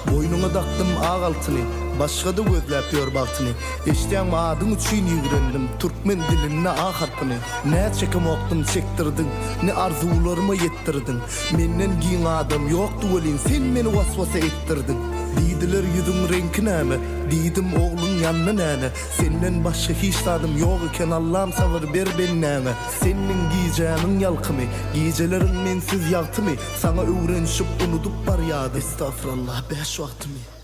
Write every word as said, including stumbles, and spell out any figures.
Boynuna taktım ağ altını, başka da gözlep yor baktını. Eşten adın üçün yigrendim, Türkmen diline ağ harpını. Ne çekim oktum çektirdin, ne arzularımı yettirdin. Menden giyin adam yoktu olin, sen meni vasvasa ettirdin. Didiler yüzün renki näme, didim oğlun yanına näme. Senden başka hiç tadım yok iken Allah'ım sabır ber ben näme. Senin giyeceğinin yalkımı, giyecelerin mensiz yaltımı. Sana öğrenşip unutup bar yağdı. Estağfurullah beş vaktimi.